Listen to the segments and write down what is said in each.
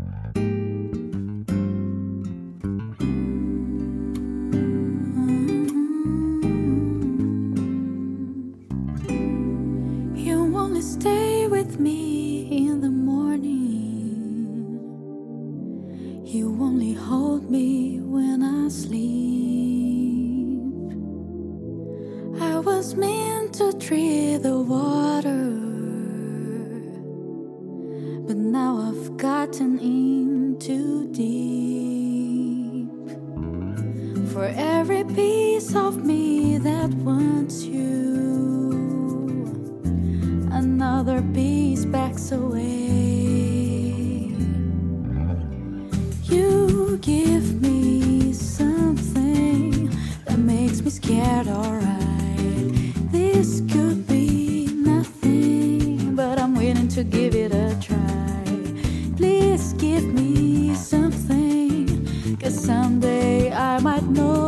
You only stay with me in the morning. You only hold me when I sleep. I was meant to tread the water, but now I've gotten in too deep. For every piece of me that wants you, another piece backs away. You give me something that makes me scared, alright. This could be nothing, but I'm willing to give it a try. Please give me something, 'cause someday I might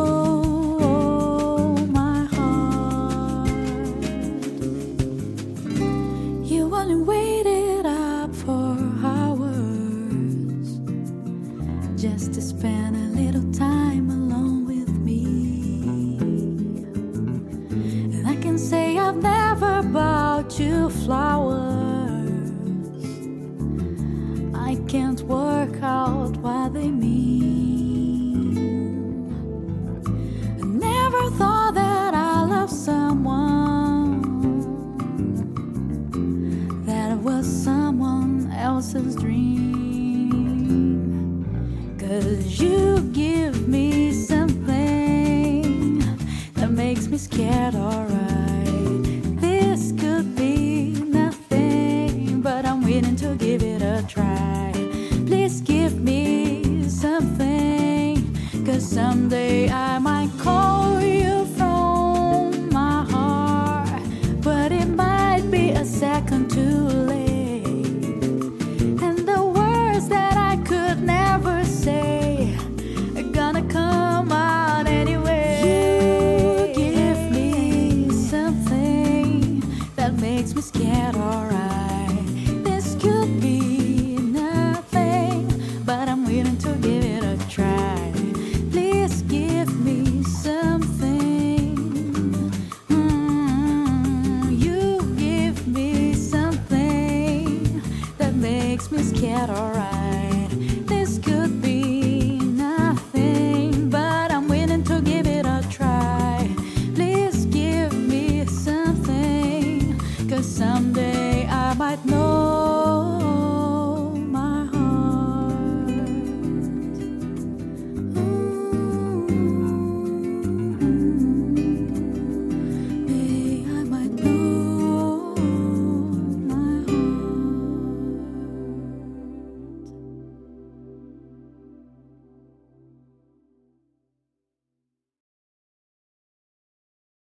know my heart. You only waited up for hours just to spend a little time alone with me. And I can say I've never bought you flowers. I can't work out what they mean. I never thought that I loved someone that was someone else's dream. 'Cause you give me something that makes me scared, alright. This could be nothing, but I'm willing to give it a try. Please give me something, 'cause someday I might call you from my heart, but it might be a second too late. And the words that I could never say are gonna come out anyway. You give me something that makes me scared, alright. This could be nothing, but I'm willing to give it a try. Please give me something. You give me something that makes me scared, alright.